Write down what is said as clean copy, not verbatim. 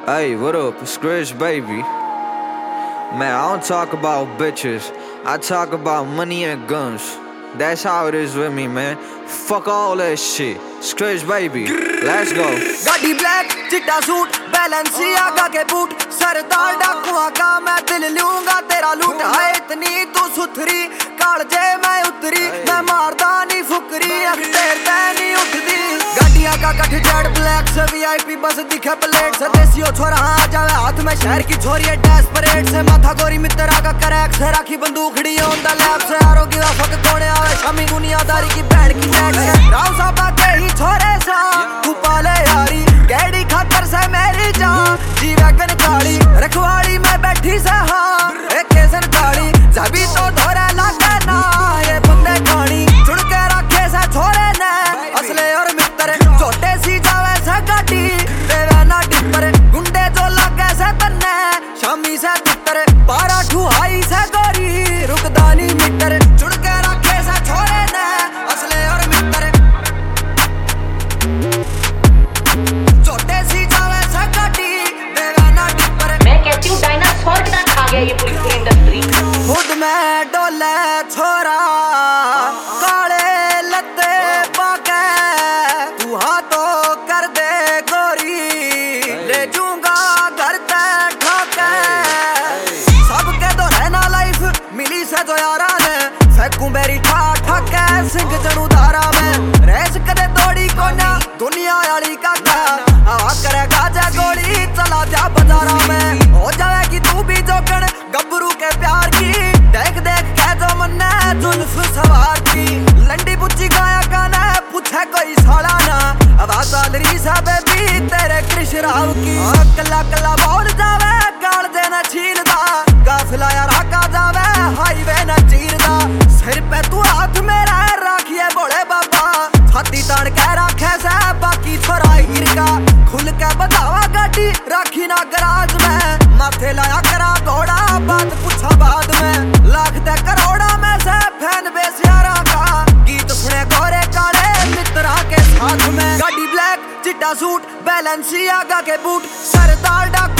Hey, what up? It's Chris, baby. Man, I don't talk about bitches. I talk about money and guns. That's how it is with me, man. Fuck all that shit. Chris, baby. Let's go. गाड़ी black चिट्टा suit Balenciaga के boot सरदार डाकुआ का मैं दिल लूंगा तेरा लूट है इतनी तू सुथरी कालजे मैं उतरी मैं मारदा नहीं फुकरी तेरे ते नहीं उठदी गाड़ियां का कट जेड ब्लैक से वीआईपी बस दिखे प्लेट से देसियो छोरा आ जावे हाथ में शहर की छोरी है डेस्परेट से माथा गोरी मित्रा का करैक से राखी बंदूकड़ी ऑन द लैब से आरोगी का फक कोने आवे शामी दुनियादारी की बैंड की नेट से राव साहब के ही छोरे सा तू पाले यारी गैडी खातर से मेरी जान जी वैगन काली रखवाली में बैठी से हाँ एक केसन काली जबी तो धोरे लागे ना ये बंदे खानी चुड़ के रखे से छोरे ने असले और मित्र छोटे सी जावे से गाड़ी देवे ना डिपर गुंडे जो लागे से तन्ने शामी से तितर 12 ठुहाई से गोरी रुकदानी मीटर चुड़ के रखे से छोरे ने असले और मित्र छोटे सी जावे से गाड़ी देवे ना डिपर मैं कहती हूँ डायनासोर कितना खा गया ये पूरी इंडस्ट्री खुद में डोले छोरा काले लत्ते पाके तू हाथों कर दे गोरी ले जूंगा घर ते ठाके सबके तो रहना लाइफ मिली से जो यारा ने फेंकू मेरी ठा ठाके सिंह जड़ू धारा में रेस कदे तोड़ी कोना दुनिया वाली काका हवा करेगा जा गोली चला जा बाजारा में हो जाएगी तू भी जोगन गब्बरू के प्यार की देख देख के जो मन्ने जुल्फ सवार की लंडी बुच्ची गाया गाना पूछे कोई साला ना आवाज आलरी सा बेबी तेरे कृष्ण राव की कल्ला कल्ला बोल जावे गाल देना छीलदा काफिला यार हका जावे हाईवे ना चीरदा सिर पे तू हाथ मेरा राखिए बोले बाबा छाती तान के रखे से बाकी छोरा हीर का खुल के बतावा गाड़ी राखी ना गराज में माथे लाया करा घोड़ा बात पूछा बाद में लाख दे करोड़ा में से फैन बेस यारा का गीत सुने गोरे काले मित्रा के साथ में गाड़ी ब्लैक चिट्टा सूट बैलेंसियागा के बूट सरदार डाक